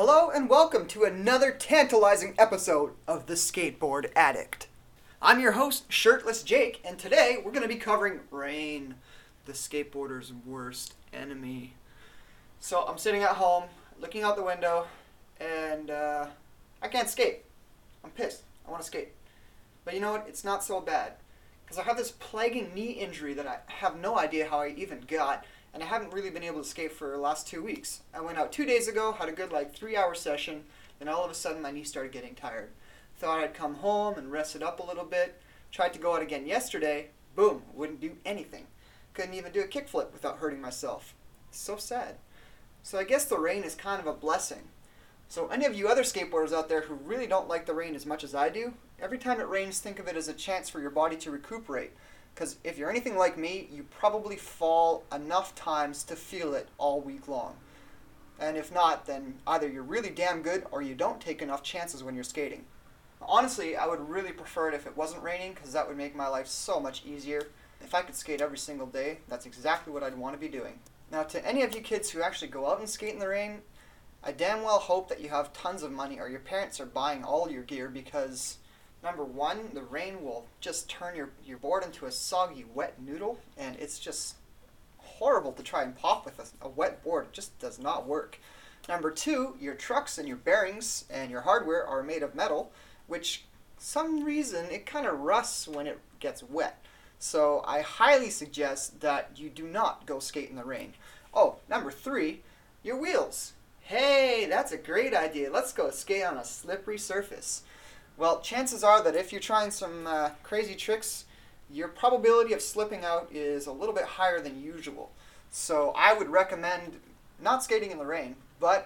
Hello and welcome to another tantalizing episode of The Skateboard Addict. I'm your host, Shirtless Jake, and today we're going to be covering rain, the skateboarder's worst enemy. So I'm sitting at home, looking out the window, and I can't skate. I'm pissed. I want to skate. But you know what? It's not so bad. Because I have this plaguing knee injury that I have no idea how I even got, and I haven't really been able to skate for the last 2 weeks. I went out 2 days ago, had a good 3-hour session, and all of a sudden my knee started getting tired. Thought I'd come home and rest it up a little bit. Tried to go out again yesterday. Boom, wouldn't do anything. Couldn't even do a kickflip without hurting myself. So sad. So I guess the rain is kind of a blessing. So any of you other skateboarders out there who really don't like the rain as much as I do, every time it rains, think of it as a chance for your body to recuperate. Because if you're anything like me, you probably fall enough times to feel it all week long. And if not, then either you're really damn good or you don't take enough chances when you're skating. Honestly, I would really prefer it if it wasn't raining, because that would make my life so much easier. If I could skate every single day, that's exactly what I'd want to be doing. Now, to any of you kids who actually go out and skate in the rain, I damn well hope that you have tons of money or your parents are buying all your gear, because number one, the rain will just turn your board into a soggy, wet noodle, and it's just horrible to try and pop with a wet board. It just does not work. Number two, your trucks and your bearings and your hardware are made of metal, which some reason it kind of rusts when it gets wet. So I highly suggest that you do not go skate in the rain. Oh, number three, your wheels. Hey, that's a great idea. Let's go skate on a slippery surface. Well, chances are that if you're trying some crazy tricks, your probability of slipping out is a little bit higher than usual. So I would recommend not skating in the rain, but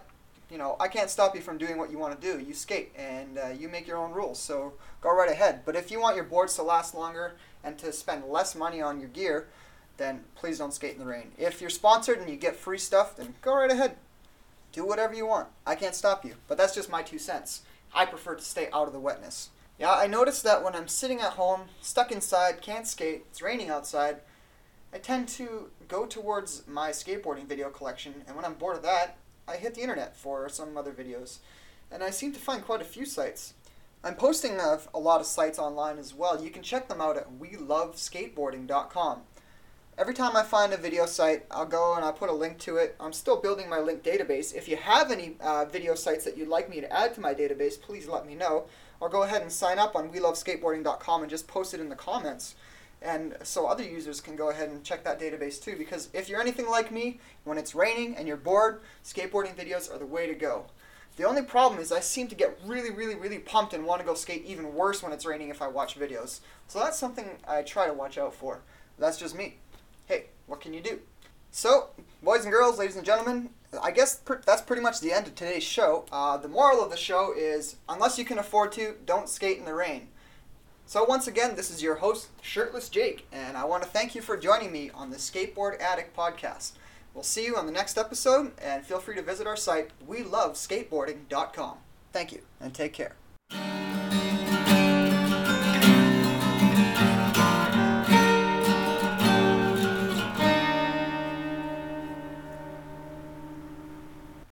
I can't stop you from doing what you want to do. You skate and you make your own rules, so go right ahead. But if you want your boards to last longer and to spend less money on your gear, then please don't skate in the rain. If you're sponsored and you get free stuff, then go right ahead. Do whatever you want. I can't stop you, but that's just my 2 cents. I prefer to stay out of the wetness. Yeah, I noticed that when I'm sitting at home, stuck inside, can't skate, it's raining outside, I tend to go towards my skateboarding video collection, and when I'm bored of that, I hit the internet for some other videos. And I seem to find quite a few sites. I'm posting a lot of sites online as well. You can check them out at weloveskateboarding.com. Every time I find a video site, I'll go and I'll put a link to it. I'm still building my link database. If you have any video sites that you'd like me to add to my database, please let me know. Or go ahead and sign up on weloveskateboarding.com and just post it in the comments. And so other users can go ahead and check that database too. Because if you're anything like me, when it's raining and you're bored, skateboarding videos are the way to go. The only problem is I seem to get really, really, really pumped and want to go skate even worse when it's raining if I watch videos. So that's something I try to watch out for. That's just me. Hey, what can you do? So, boys and girls, ladies and gentlemen, I guess that's pretty much the end of today's show. The moral of the show is, unless you can afford to, don't skate in the rain. So once again, this is your host, Shirtless Jake, and I want to thank you for joining me on the Skateboard Addict podcast. We'll see you on the next episode, and feel free to visit our site, weloveskateboarding.com. Thank you, and take care.